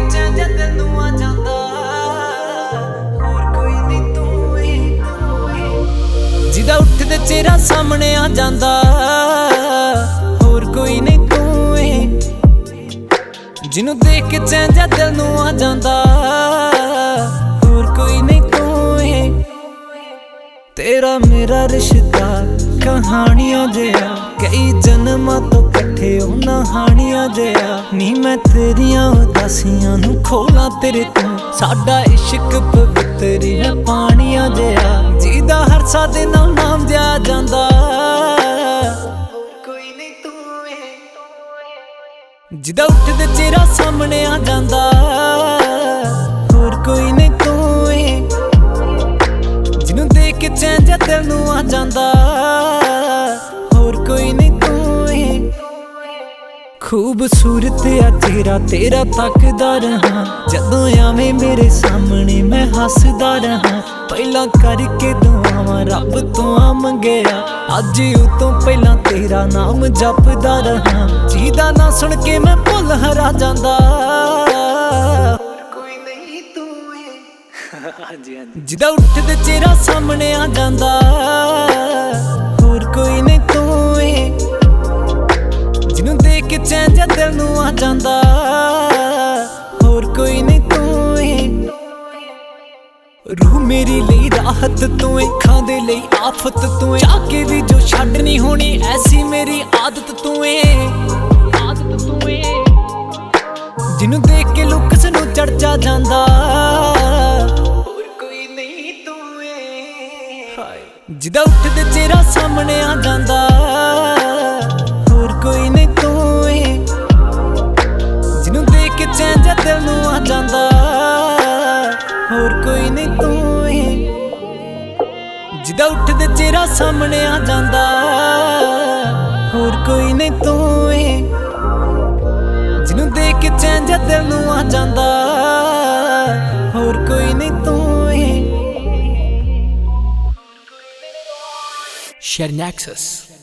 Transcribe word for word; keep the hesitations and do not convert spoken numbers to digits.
चैन तेनू आ जांदा होर कोई नहीं तू ही जिदा उठदे चेहरा सामने आ जांदा होर कोई नहीं तू ही जिन्नू देख के चैन दिल नू आ जांदा होर कोई नहीं तू ही तेरा मेरा रिश्ता कहानियां जिहा कई जन्मां तो कट्ठे होना हानियां जिहा नी मैं तेरियां उदासियां नू खोलां तेरे तो साडा इश्क पवित्र है पानियां जिहा जिदा हर सा दे नाल नाम दिया जांदा कोई नहीं तू जिदा उठदे चेहरा सामने आ जांदा होर कोई नहीं तू जिन्नू देख के चैन दिल नू आ जांदा होर कोई नहीं तू खूबसूरत आ तेरा तेरा तकदा रहा जदों आवे मेरे सामने मैं हसदा रहा पहला करके दुआवां रब तो आ मंगया अज उतों पहला तेरा नाम जपदा रहा जिदा ना सुन के मैं भुल हरा जांदा कोई नहीं तू जिदा उठदे चेहरा सामने आ जांदा होर कोई नहीं तू जिन्नू देख के चैन दिल नू आ जांदा होर कोई नहीं तू रूह मेरी लई राहत तू खां दे लई आफत तू चाके भी जो छड्ड नहीं होनी ऐसी मेरी आदत तू आदत तू जिन्नू देख के लुक्स नू चढ़ जा जांदा होर कोई नहीं तू जिदा उठदे चेहरा सामने आ जांदा होर कोई नहीं तू जिन्नू देख के चैन दिल नू आ जांदा होर कोई नहीं तू जिदा उठदे चेहरा सामने आ जांदा होर कोई नहीं तू जिन्नू देख के चैन दिल नू आ जांदा होर कोई नहीं तू Share Nexus.